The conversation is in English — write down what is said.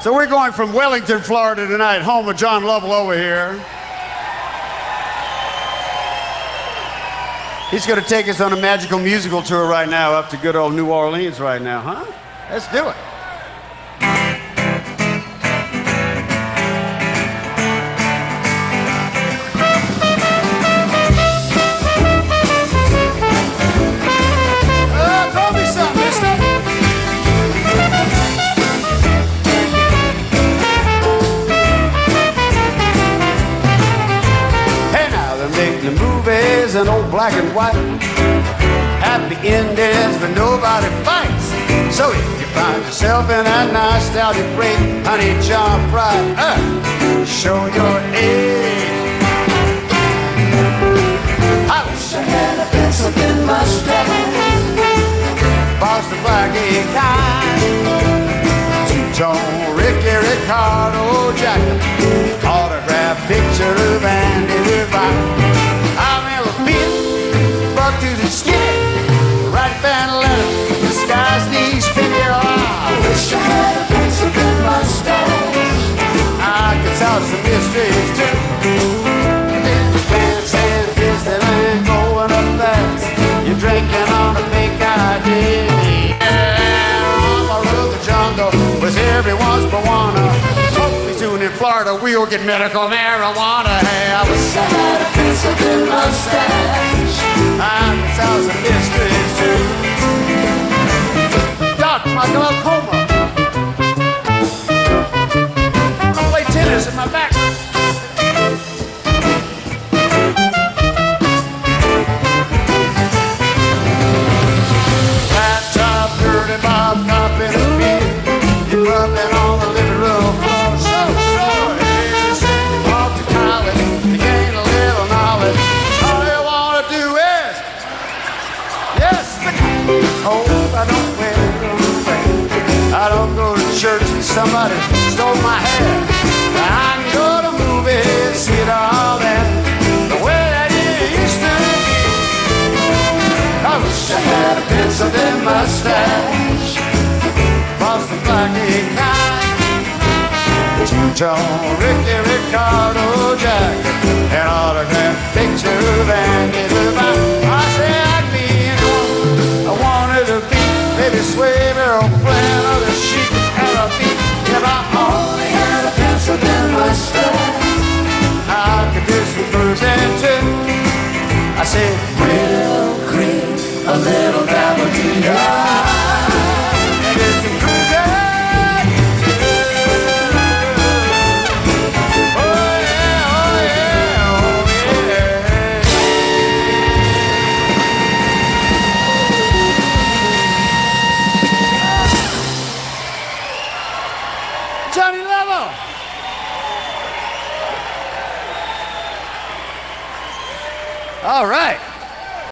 So we're going from Wellington, Florida tonight, home of John Lovell over here. He's going to take us on a magical musical tour right now up to good old New Orleans right now, huh? Let's do it. And old black and white, happy endings, but nobody fights. So if you find yourself in that nostalgic break, honey, jump right up, show your age. I wish I had a pencil in my mustache, Boston black egg kind, two-tone Ricky Ricardo jacket, autograph picture of Andy Devine. To the skin, right band letter, disguise these figure. I wish I had a pencil in my mustache. I could solve some mysteries too. Pants and Disneyland going up fast. You're drinking on a fake ID. Yeah, all over the jungle was everyone's Moana. Hopefully soon in Florida we'll get medical marijuana. Hey, I wish I had a pencil in my mustache. I can solve some mysteries too. Doc, my glaucoma. I play tennis in my back. Flat top, dirty Bob, copping a beer. You're rubbing on the living room floor. So hey, send you off to college to gain a little knowledge. All you want to do is oh, I don't wear a I don't go to church and somebody stole my hair. I can go to movies, see it all that the way that it used to be. I wish I had a pencil in my mustache, Boston black egg kind, two-tone Ricky Ricardo jacket, an autograph picture of Andy Devine. I say I'd be I wanted to be maybe Suede or Flynn or the Sheik and a beat. If I only had a pencil in my mustache, I could do some cruising too. I said, real cream, a little dab of tea, and do some cruising. Johnny Lovell. All right.